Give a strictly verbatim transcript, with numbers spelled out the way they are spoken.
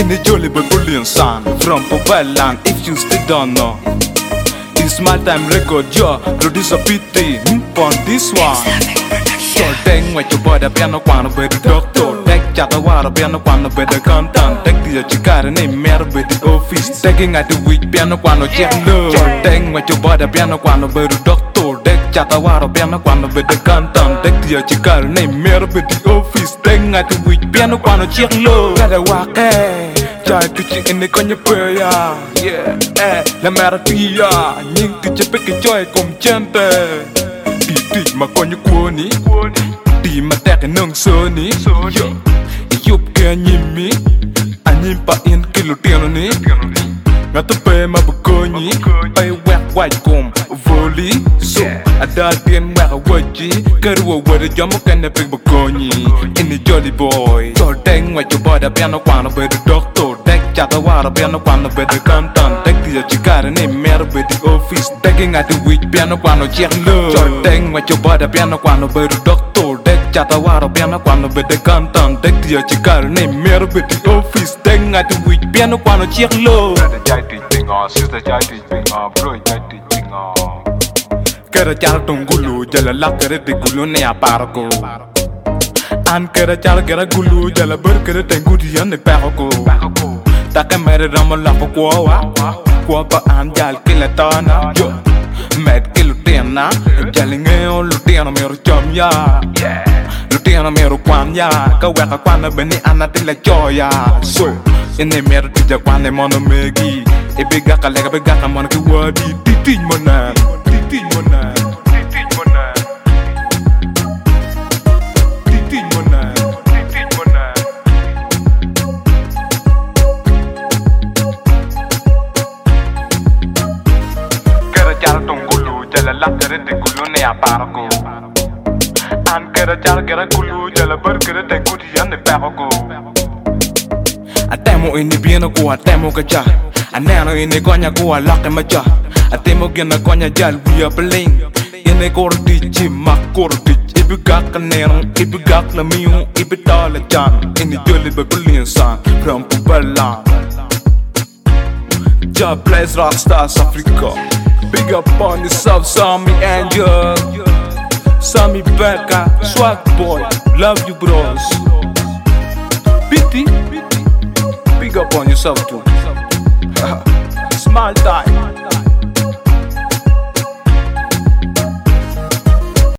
In the jolly but brilliant sound from Popeland, if you still don't know. It's my time record, yo, producer P T, hmm, on this one. So dang with your boy, the piano quan with the doctor. Take chat a water piano quan with the content. Take the chicara name matter with the office. Taking at the week piano quan check low. Dang with your boy, the piano quan with the doctor. Take chat a water piano quan with the content. Take the chicara name matter with the office. Taking at the week piano quan check low. Gotta walk, eh. Try to check in the conya prayer, yeah, eh, la maratia, nhưng từ chấp cái joy cùng chân tề, đi đi mà coi như cuốn ní, đi mà tẹt cái nâng sơ ní, giúp kia nhìn mí, anh nhìn pa yên kilo tiền rồi ní, ngã tập bê mà bực coi nhí, bay quẹt quay cùng vô lý, so, anh đã tiền quẹt ở quay chí, cái đùa quay để gió một cái này bị bực coi nhí, in the jolly boy, rồi đánh ngoài chỗ boy đã piano quàng nó về được doctor. Chặt a water piano quan with the content. Take the chicara name matter with the office. Taking at the week piano quan check low. Jordan with your body piano quan with the doctor. Take chat a water piano quan with the content. Take the chicara name matter with the office. Taking at the week piano quan check low. Brother jai teaching on, sister jai teaching on, bro jai teaching on. Kera chara tungulu jala lakere de gulu ne aparako. An kera chara kera gulu jala ber kera tengudi yan ne parako. Ta cái mẹ ra mà làm vào quá quá quá ba anh dal cái là to na yo mẹ cái lụt tiền na dal nghe lụt tiền nó mẹ rồi chom ya lụt tiền nó mẹ rồi quan ya cái quẹt cái quan nó bên này anh tin là cho ya so in này mẹ rồi chỉ quan này món nó mẹ gì e bị gác cái lại cái bị gác cái món cái word đi đi đi món này đi đi món này đi đi món này đi đi món này la lakere de gulu ne aparako. An kera char kera gulu jala bar kera de gudi yan ne parako. Atemo ini bieno ko atemo kacha. Anano ini konya ko alake macha. Atemo gena konya jal we are playing. Ini kordi chi makordi. Ibu gak kanero, ibu gak la miu, ibu dala chan. Ini jolly babylon san from Popeland. Ja bless rockstars Africa. Big up on yourself, Sammy Angel, Sammy Becca, Swag Boy, love you bros. P T, big up on yourself too. Small time.